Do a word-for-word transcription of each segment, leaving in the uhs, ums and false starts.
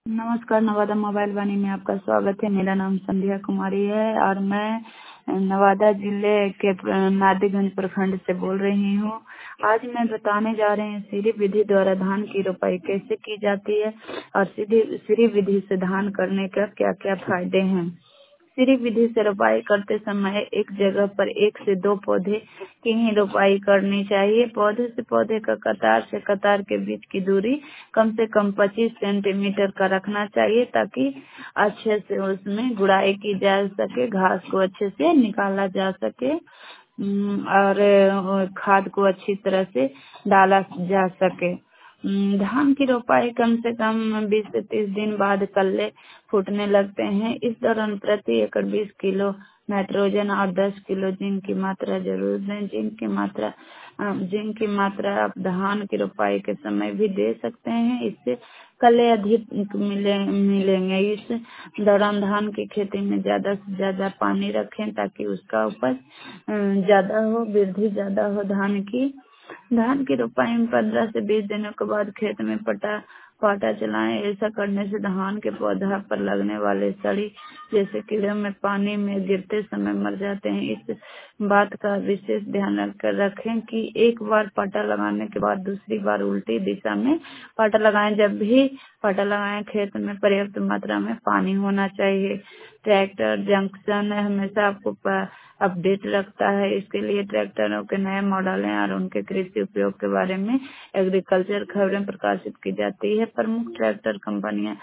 नमस्कार, नवादा मोबाइल वाणी में आपका स्वागत है। मेरा नाम संध्या कुमारी है और मैं नवादा जिले के नादिगंज प्रखंड से बोल रही हूँ। आज मैं बताने जा रही हूँ सीरी विधि द्वारा धान की रोपाई कैसे की जाती है और सीधी सीरी विधि से धान करने का क्या क्या फायदे हैं। सीरी विधि से रोपाई करते समय एक जगह पर एक से दो पौधे की ही रोपाई करनी चाहिए। पौधे से पौधे का कतार से कतार के बीच की दूरी कम से कम पच्चीस सेंटीमीटर का रखना चाहिए ताकि अच्छे से उसमें गुड़ाई की जा सके, घास को अच्छे से निकाला जा सके और खाद को अच्छी तरह से डाला जा सके। धान की रोपाई कम से कम बीस से तीस दिन बाद कल्ले फूटने लगते हैं। इस दौरान प्रति एकड़ बीस किलो नाइट्रोजन और दस किलो जिंक की मात्रा जरूर दें। जिंक की मात्रा जिंक की मात्रा आप धान की रोपाई के समय भी दे सकते हैं, इससे कल्ले अधिक मिले मिलेंगे। इस दौरान धान की खेती में ज्यादा से ज्यादा पानी रखें ताकि उसका उपज ज्यादा हो, वृद्धि ज्यादा हो धान की। धान की रोपाई में पंद्रह से बीस दिनों के बाद खेत में पटा पाटा चलाएं। ऐसा करने से धान के पौधा पर लगने वाले सड़ी जैसे कीड़े में पानी में गिरते समय मर जाते हैं। इस बात का विशेष ध्यान रखकर रखें कि एक बार पाटा लगाने के बाद दूसरी बार उल्टी दिशा में पाटा लगाएं। जब भी पाटा लगाएं खेत में पर्याप्त मात्रा में पानी होना चाहिए। ट्रैक्टर जंक्शन हमेशा आपको अपडेट रखता है। इसके लिए ट्रैक्टरों के नए मॉडल हैं और उनके कृषि उपयोग के बारे में एग्रीकल्चर खबरें प्रकाशित की जाती है। प्रमुख ट्रैक्टर कंपनियां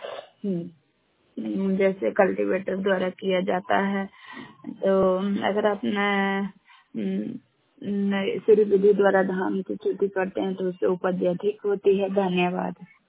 जैसे कल्टीवेटर द्वारा किया जाता है। तो अगर आप सीरी विधि द्वारा धान की खेती करते हैं तो उससे उपज अधिक होती है। धन्यवाद।